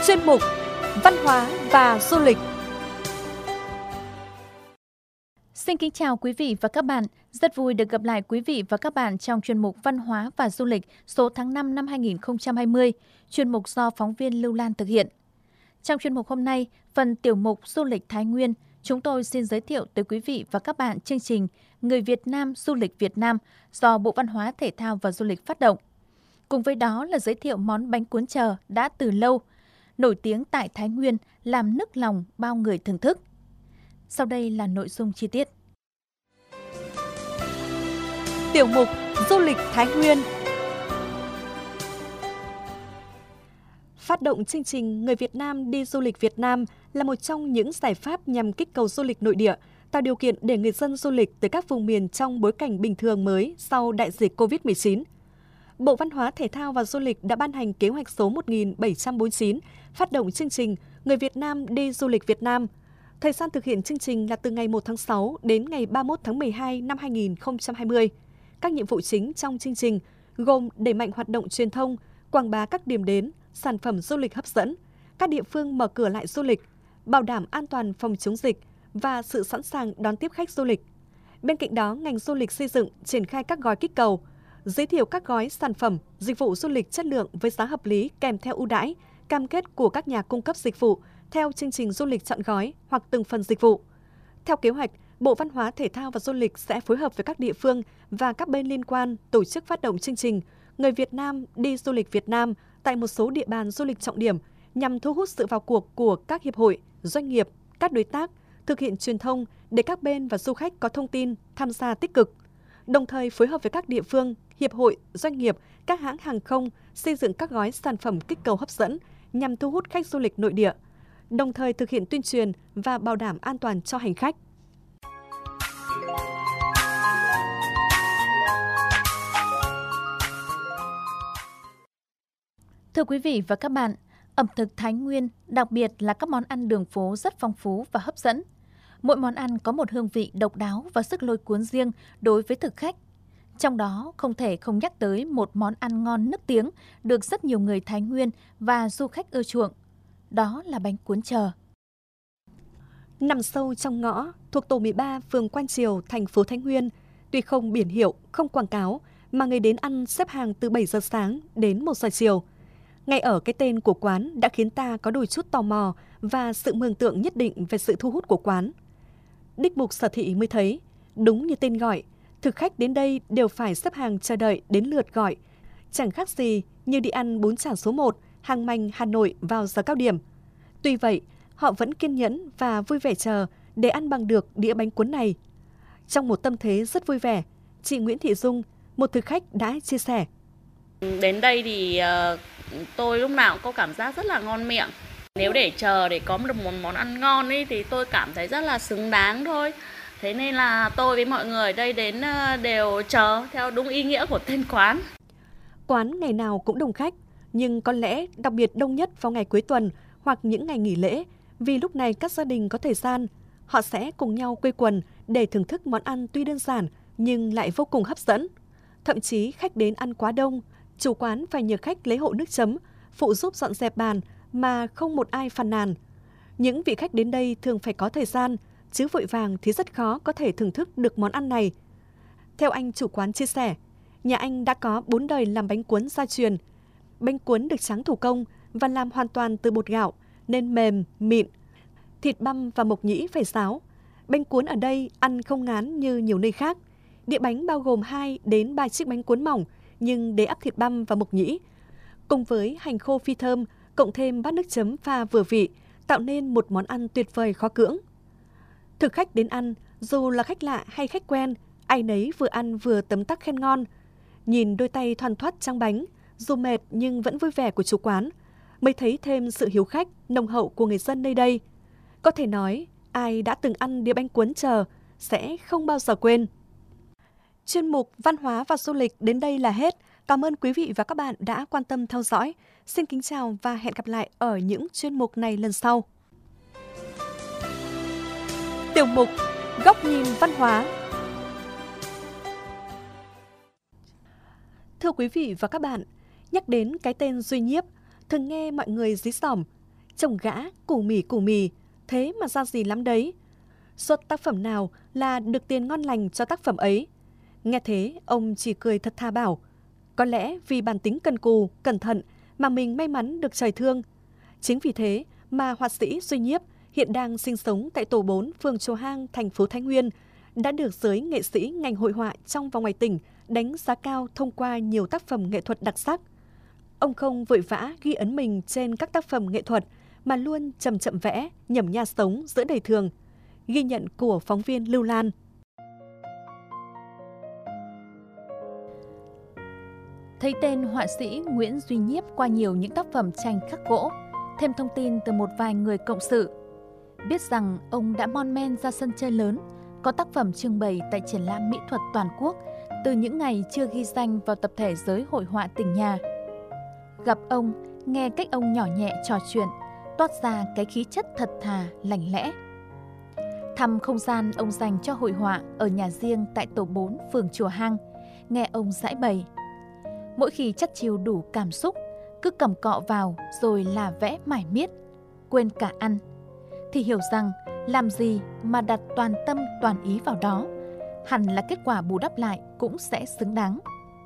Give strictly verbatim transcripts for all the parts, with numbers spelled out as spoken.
chuyên mục Văn hóa và Du lịch. Xin kính chào quý vị và các bạn. Rất vui được gặp lại quý vị và các bạn trong chuyên mục Văn hóa và Du lịch số tháng năm năm hai nghìn không trăm hai mươi, chuyên mục do phóng viên Lưu Lan thực hiện. Trong chuyên mục hôm nay, phần tiểu mục Du lịch Thái Nguyên, chúng tôi xin giới thiệu tới quý vị và các bạn chương trình Người Việt Nam Du lịch Việt Nam do Bộ Văn hóa Thể thao và Du lịch phát động. Cùng với đó là giới thiệu món bánh cuốn chờ đã từ lâu, nổi tiếng tại Thái Nguyên, làm nức lòng bao người thưởng thức. Sau đây là nội dung chi tiết. Tiểu mục Du lịch Thái Nguyên. Phát động chương trình Người Việt Nam đi du lịch Việt Nam là một trong những giải pháp nhằm kích cầu du lịch nội địa, tạo điều kiện để người dân du lịch tới các vùng miền trong bối cảnh bình thường mới sau đại dịch covid mười chín. Bộ Văn hóa Thể thao và Du lịch đã ban hành kế hoạch số một nghìn bảy trăm bốn mươi chín, phát động chương trình Người Việt Nam đi du lịch Việt Nam. Thời gian thực hiện chương trình là từ ngày một tháng sáu đến ngày ba mươi mốt tháng mười hai năm hai nghìn không trăm hai mươi. Các nhiệm vụ chính trong chương trình gồm đẩy mạnh hoạt động truyền thông, quảng bá các điểm đến, sản phẩm du lịch hấp dẫn, các địa phương mở cửa lại du lịch, bảo đảm an toàn phòng chống dịch và sự sẵn sàng đón tiếp khách du lịch. Bên cạnh đó, ngành du lịch xây dựng, triển khai các gói kích cầu, giới thiệu các gói sản phẩm, dịch vụ du lịch chất lượng với giá hợp lý kèm theo ưu đãi, cam kết của các nhà cung cấp dịch vụ theo chương trình du lịch trọn gói hoặc từng phần dịch vụ. Theo kế hoạch, Bộ Văn hóa Thể thao và Du lịch sẽ phối hợp với các địa phương và các bên liên quan tổ chức phát động chương trình Người Việt Nam đi du lịch Việt Nam tại một số địa bàn du lịch trọng điểm nhằm thu hút sự vào cuộc của các hiệp hội, doanh nghiệp, các đối tác, thực hiện truyền thông để các bên và du khách có thông tin, tham gia tích cực. Đồng thời phối hợp với các địa phương, hiệp hội, doanh nghiệp, các hãng hàng không xây dựng các gói sản phẩm kích cầu hấp dẫn nhằm thu hút khách du lịch nội địa, đồng thời thực hiện tuyên truyền và bảo đảm an toàn cho hành khách. Thưa quý vị và các bạn, ẩm thực Thái Nguyên, đặc biệt là các món ăn đường phố rất phong phú và hấp dẫn. Mỗi món ăn có một hương vị độc đáo và sức lôi cuốn riêng đối với thực khách. Trong đó không thể không nhắc tới một món ăn ngon nức tiếng được rất nhiều người Thái Nguyên và du khách ưa chuộng. Đó là bánh cuốn chờ. Nằm sâu trong ngõ, thuộc tổ mười ba, phường Quan Triều, thành phố Thái Nguyên, tuy không biển hiệu, không quảng cáo, mà người đến ăn xếp hàng từ bảy giờ sáng đến một giờ chiều. Ngay ở cái tên của quán đã khiến ta có đôi chút tò mò và sự mường tượng nhất định về sự thu hút của quán. Đích mục sở thị mới thấy, đúng như tên gọi, thực khách đến đây đều phải xếp hàng chờ đợi đến lượt gọi, chẳng khác gì như đi ăn bún chả số một, hàng mành Hà Nội vào giờ cao điểm. Tuy vậy, họ vẫn kiên nhẫn và vui vẻ chờ để ăn bằng được đĩa bánh cuốn này. Trong một tâm thế rất vui vẻ, chị Nguyễn Thị Dung, một thực khách đã chia sẻ. Đến đây thì uh, tôi lúc nào cũng có cảm giác rất là ngon miệng. Nếu để chờ để có được một món ăn ngon ấy, thì tôi cảm thấy rất là xứng đáng thôi. Thế nên là tôi với mọi người ở đây đến uh, đều chờ theo đúng ý nghĩa của tên quán. Quán ngày nào cũng đông khách, nhưng có lẽ đặc biệt đông nhất vào ngày cuối tuần hoặc những ngày nghỉ lễ, vì lúc này các gia đình có thời gian, họ sẽ cùng nhau quây quần để thưởng thức món ăn tuy đơn giản nhưng lại vô cùng hấp dẫn. Thậm chí khách đến ăn quá đông, chủ quán phải nhờ khách lấy hộ nước chấm, phụ giúp dọn dẹp bàn mà không một ai phàn nàn. Những vị khách đến đây thường phải có thời gian, chứ vội vàng thì rất khó có thể thưởng thức được món ăn này. Theo anh chủ quán chia sẻ, nhà anh đã có bốn đời làm bánh cuốn gia truyền. Bánh cuốn được tráng thủ công và làm hoàn toàn từ bột gạo nên mềm, mịn. Thịt băm và mộc nhĩ phải ráo. Bánh cuốn ở đây ăn không ngán như nhiều nơi khác. Đĩa bánh bao gồm hai đến ba chiếc bánh cuốn mỏng nhưng để ắp thịt băm và mộc nhĩ. Cùng với hành khô phi thơm, cộng thêm bát nước chấm pha vừa vị, tạo nên một món ăn tuyệt vời khó cưỡng. Thực khách đến ăn, dù là khách lạ hay khách quen, ai nấy vừa ăn vừa tấm tắc khen ngon. Nhìn đôi tay thoăn thoắt tráng bánh, dù mệt nhưng vẫn vui vẻ của chủ quán, mới thấy thêm sự hiếu khách, nồng hậu của người dân nơi đây. Có thể nói, ai đã từng ăn đĩa bánh cuốn chờ sẽ không bao giờ quên. Chuyên mục Văn hóa và Du lịch đến đây là hết. Cảm ơn quý vị và các bạn đã quan tâm theo dõi. Xin kính chào và hẹn gặp lại ở những chuyên mục này lần sau. Tiểu mục Góc nhìn văn hóa. Thưa quý vị và các bạn, nhắc đến cái tên Duy Nhiếp, thường nghe mọi người dí dỏm. Chồng gã củ mì củ mì, thế mà ra gì lắm đấy. Xuất tác phẩm nào là được tiền ngon lành cho tác phẩm ấy. Nghe thế, ông chỉ cười thật tha bảo, có lẽ vì bản tính cần cù, cẩn thận mà mình may mắn được trời thương. Chính vì thế mà họa sĩ Duy Nhiếp hiện đang sinh sống tại tổ bốn phường Chùa Hang, thành phố Thái Nguyên, đã được giới nghệ sĩ ngành hội họa trong và ngoài tỉnh đánh giá cao thông qua nhiều tác phẩm nghệ thuật đặc sắc. Ông không vội vã ghi ấn mình trên các tác phẩm nghệ thuật mà luôn chậm chậm vẽ, nhẩm nha sống giữa đời thường. Ghi nhận của phóng viên Lưu Lan. Thấy tên họa sĩ Nguyễn Duy Nhiếp qua nhiều những tác phẩm tranh khắc gỗ, thêm thông tin từ một vài người cộng sự, biết rằng ông đã mon men ra sân chơi lớn, có tác phẩm trưng bày tại triển lãm mỹ thuật toàn quốc từ những ngày chưa ghi danh vào tập thể giới hội họa tỉnh nhà. Gặp ông, nghe cách ông nhỏ nhẹ trò chuyện, toát ra cái khí chất thật thà, lành lẽ. Thăm không gian ông dành cho hội họa ở nhà riêng tại tổ bốn phường Chùa Hang, nghe ông giải bày. Mỗi khi chất chiều đủ cảm xúc, cứ cầm cọ vào rồi là vẽ mải miết, quên cả ăn, thì hiểu rằng làm gì mà đặt toàn tâm toàn ý vào đó, hẳn là kết quả bù đắp lại cũng sẽ xứng đáng.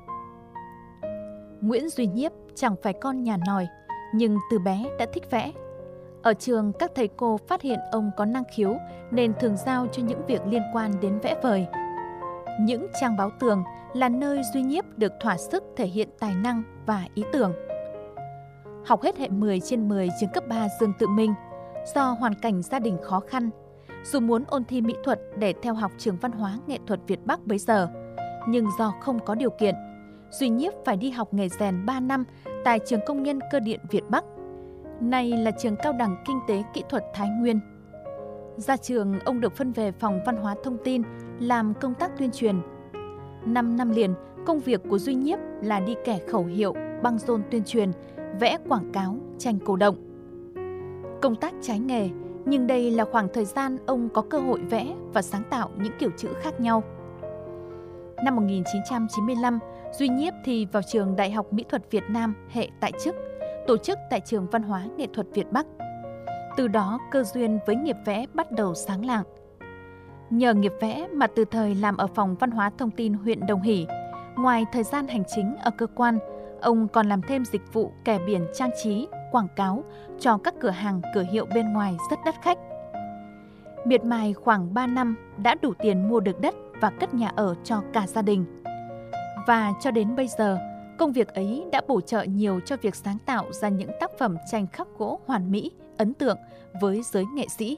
Nguyễn Duy Nhiếp chẳng phải con nhà nòi, nhưng từ bé đã thích vẽ. Ở trường, các thầy cô phát hiện ông có năng khiếu nên thường giao cho những việc liên quan đến vẽ vời. Những trang báo tường là nơi Duy Nhiếp được thỏa sức thể hiện tài năng và ý tưởng. Học hết hệ mười trên mười trường cấp ba Dương Tự Minh, do hoàn cảnh gia đình khó khăn, dù muốn ôn thi mỹ thuật để theo học trường văn hóa nghệ thuật Việt Bắc bấy giờ, nhưng do không có điều kiện, Duy Nhiếp phải đi học nghề rèn ba năm tại trường công nhân cơ điện Việt Bắc, nay là trường cao đẳng kinh tế kỹ thuật Thái Nguyên. Ra trường, ông được phân về phòng văn hóa thông tin làm công tác tuyên truyền. Năm năm liền, công việc của Duy Nhiếp là đi kẻ khẩu hiệu, băng rôn tuyên truyền, vẽ quảng cáo, tranh cổ động. Công tác trái nghề, nhưng đây là khoảng thời gian ông có cơ hội vẽ và sáng tạo những kiểu chữ khác nhau. Năm một nghìn chín trăm chín mươi lăm, Duy Nhiếp thi vào trường Đại học Mỹ thuật Việt Nam hệ tại chức, tổ chức tại trường Văn hóa Nghệ thuật Việt Bắc. Từ đó, cơ duyên với nghiệp vẽ bắt đầu sáng lạng. Nhờ nghiệp vẽ mà từ thời làm ở phòng văn hóa thông tin huyện Đồng Hỷ, ngoài thời gian hành chính ở cơ quan, ông còn làm thêm dịch vụ kẻ biển trang trí, quảng cáo cho các cửa hàng cửa hiệu bên ngoài rất đắt khách. Miệt mài khoảng ba năm đã đủ tiền mua được đất và cất nhà ở cho cả gia đình. Và cho đến bây giờ, công việc ấy đã bổ trợ nhiều cho việc sáng tạo ra những tác phẩm tranh khắc gỗ hoàn mỹ, ấn tượng với giới nghệ sĩ.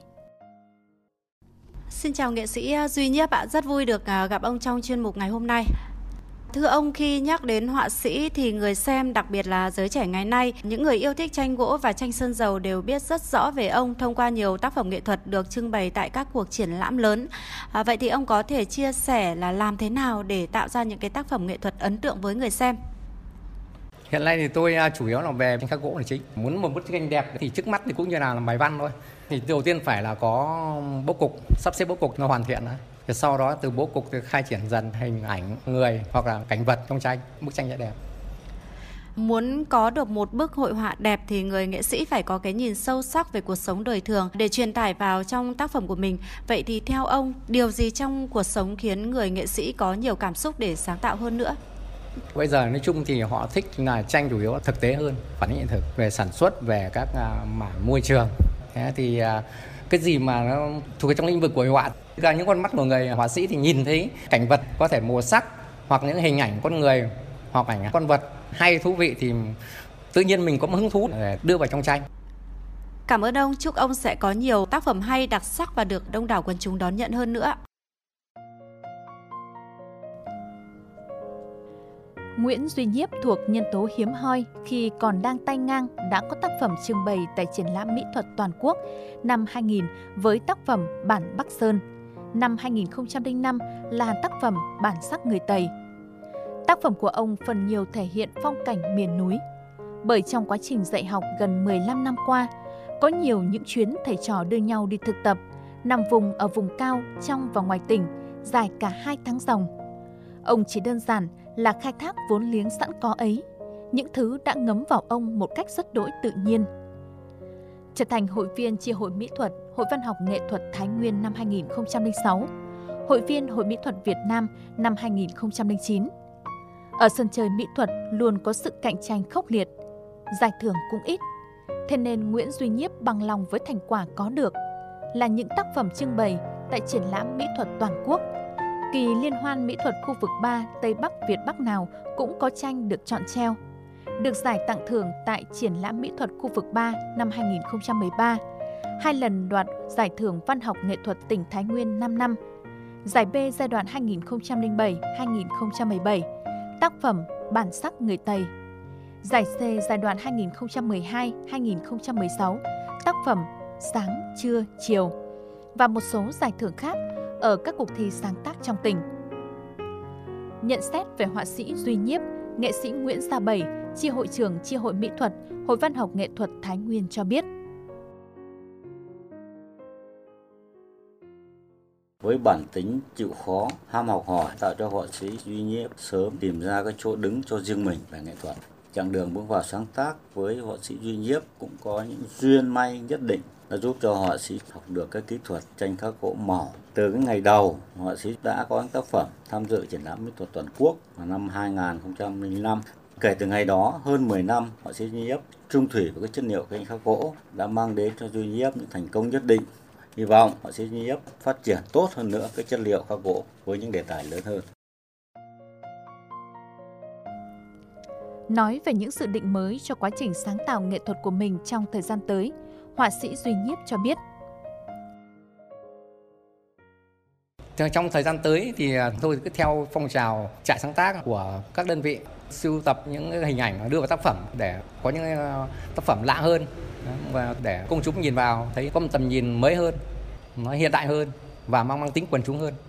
Xin chào nghệ sĩ Duy Nhiếp ạ, rất vui được gặp ông trong chuyên mục ngày hôm nay. Thưa ông, khi nhắc đến họa sĩ thì người xem, đặc biệt là giới trẻ ngày nay, những người yêu thích tranh gỗ và tranh sơn dầu đều biết rất rõ về ông thông qua nhiều tác phẩm nghệ thuật được trưng bày tại các cuộc triển lãm lớn. À, vậy thì ông có thể chia sẻ là làm thế nào để tạo ra những cái tác phẩm nghệ thuật ấn tượng với người xem? Hiện nay thì tôi chủ yếu là về tranh khắc gỗ là chính. Muốn một bức tranh đẹp thì trước mắt thì cũng như là làm bài văn thôi. Thì đầu tiên phải là có bố cục, sắp xếp bố cục nó hoàn thiện đó. Thì sau đó từ bố cục thì khai triển dần hình ảnh người hoặc là cảnh vật trong tranh, bức tranh sẽ đẹp. Muốn có được một bức hội họa đẹp thì người nghệ sĩ phải có cái nhìn sâu sắc về cuộc sống đời thường để truyền tải vào trong tác phẩm của mình. Vậy thì theo ông, điều gì trong cuộc sống khiến người nghệ sĩ có nhiều cảm xúc để sáng tạo hơn nữa? Bây giờ nói chung thì họ thích là tranh chủ yếu thực tế hơn, phản ánh hiện thực về sản xuất, về các mảng môi trường. Thế thì cái gì mà nó thuộc trong lĩnh vực của hội họa, ra những con mắt của người họa sĩ thì nhìn thấy cảnh vật có thể màu sắc hoặc những hình ảnh con người hoặc ảnh con vật hay thú vị thì tự nhiên mình có một hứng thú để đưa vào trong tranh. Cảm ơn ông, chúc ông sẽ có nhiều tác phẩm hay, đặc sắc và được đông đảo quần chúng đón nhận hơn nữa. Nguyễn Duy Nhiếp thuộc nhân tố hiếm hoi khi còn đang tay ngang đã có tác phẩm trưng bày tại triển lãm mỹ thuật toàn quốc năm hai nghìn với tác phẩm Bản Bắc Sơn, năm hai nghìn không trăm lẻ năm là tác phẩm Bản sắc người Tây. Tác phẩm của ông phần nhiều thể hiện phong cảnh miền núi, bởi trong quá trình dạy học gần mười lăm năm qua, có nhiều những chuyến thầy trò đưa nhau đi thực tập, nằm vùng ở vùng cao trong và ngoài tỉnh, dài cả hai tháng ròng. Ông chỉ đơn giản là khai thác vốn liếng sẵn có ấy, những thứ đã ngấm vào ông một cách rất đỗi tự nhiên. trở thành hội viên chi hội mỹ thuật Hội Văn học Nghệ thuật Thái Nguyên năm hai nghìn không trăm lẻ sáu, hội viên Hội Mỹ thuật Việt Nam năm hai nghìn không trăm lẻ chín. Ở sân chơi mỹ thuật luôn có sự cạnh tranh khốc liệt, giải thưởng cũng ít. Thế nên Nguyễn Duy Nhiếp bằng lòng với thành quả có được là những tác phẩm trưng bày tại triển lãm mỹ thuật toàn quốc. Kỳ liên hoan mỹ thuật khu vực ba Tây Bắc Việt Bắc nào cũng có tranh được chọn treo. Được giải tặng thưởng tại triển lãm mỹ thuật khu vực ba năm hai nghìn không trăm mười ba, hai lần đoạt giải thưởng văn học nghệ thuật tỉnh Thái Nguyên năm năm, giải B giai đoạn hai nghìn không trăm lẻ bảy đến hai nghìn không trăm mười bảy, tác phẩm Bản sắc người Tây, giải C giai đoạn hai nghìn không trăm mười hai đến hai nghìn không trăm mười sáu, tác phẩm Sáng, Trưa, Chiều và một số giải thưởng khác ở các cuộc thi sáng tác trong tỉnh. Nhận xét về họa sĩ Duy Nhiếp, nghệ sĩ Nguyễn Gia Bảy, chi hội trưởng chi hội mỹ thuật Hội Văn học Nghệ thuật Thái Nguyên cho biết. Với bản tính chịu khó, ham học hỏi tạo cho họa sĩ Duy Nhiếp sớm tìm ra cái chỗ đứng cho riêng mình về nghệ thuật. Chặng đường bước vào sáng tác với họa sĩ Duy Nhiếp cũng có những duyên may nhất định đã giúp cho họa sĩ học được cái kỹ thuật tranh khắc gỗ màu. Từ cái ngày đầu, họa sĩ đã có những tác phẩm tham dự triển lãm mỹ thuật toàn quốc vào năm hai nghìn không trăm lẻ năm. Kể từ ngày đó, hơn mười năm, họa sĩ Duy Nhiếp trung thủy với cái chất liệu tranh khắc gỗ đã mang đến cho Duy Nhiếp những thành công nhất định. Hy vọng họa sĩ Duy Nhiếp phát triển tốt hơn nữa cái chất liệu khắc gỗ với những đề tài lớn hơn. Nói về những dự định mới cho quá trình sáng tạo nghệ thuật của mình trong thời gian tới, họa sĩ Duy Nhiếp cho biết. Trong thời gian tới thì tôi cứ theo phong trào trại sáng tác của các đơn vị, sưu tập những hình ảnh đưa vào tác phẩm để có những tác phẩm lạ hơn và để công chúng nhìn vào thấy có một tầm nhìn mới hơn, nó hiện đại hơn và mang mang tính quần chúng hơn.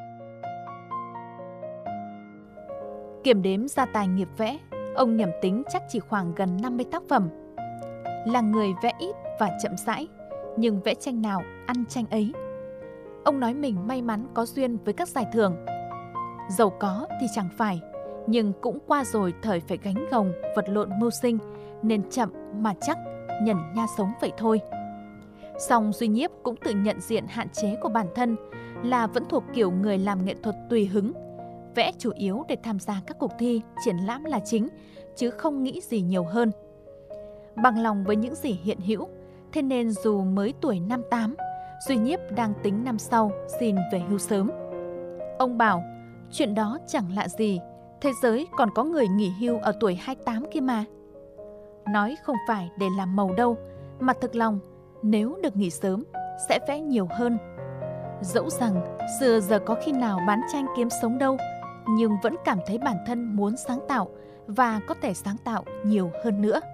Kiểm đếm gia tài nghiệp vẽ, ông nhẩm tính chắc chỉ khoảng gần năm mươi tác phẩm. Là người vẽ ít và chậm rãi, nhưng vẽ tranh nào ăn tranh ấy. Ông nói mình may mắn có duyên với các giải thưởng. Giàu có thì chẳng phải, nhưng cũng qua rồi thời phải gánh gồng, vật lộn mưu sinh, nên chậm mà chắc, nhẩn nha sống vậy thôi. Song Duy Nhiếp cũng tự nhận diện hạn chế của bản thân là vẫn thuộc kiểu người làm nghệ thuật tùy hứng, vẽ chủ yếu để tham gia các cuộc thi, triển lãm là chính, chứ không nghĩ gì nhiều hơn. Bằng lòng với những gì hiện hữu, thế nên dù mới tuổi năm tám, Duy Nhiếp đang tính năm sau xin về hưu sớm. Ông bảo, chuyện đó chẳng lạ gì, thế giới còn có người nghỉ hưu ở tuổi hai mươi tám kia mà. Nói không phải để làm màu đâu, mà thực lòng, nếu được nghỉ sớm, sẽ vẽ nhiều hơn. Dẫu rằng xưa giờ có khi nào bán tranh kiếm sống đâu, nhưng vẫn cảm thấy bản thân muốn sáng tạo và có thể sáng tạo nhiều hơn nữa.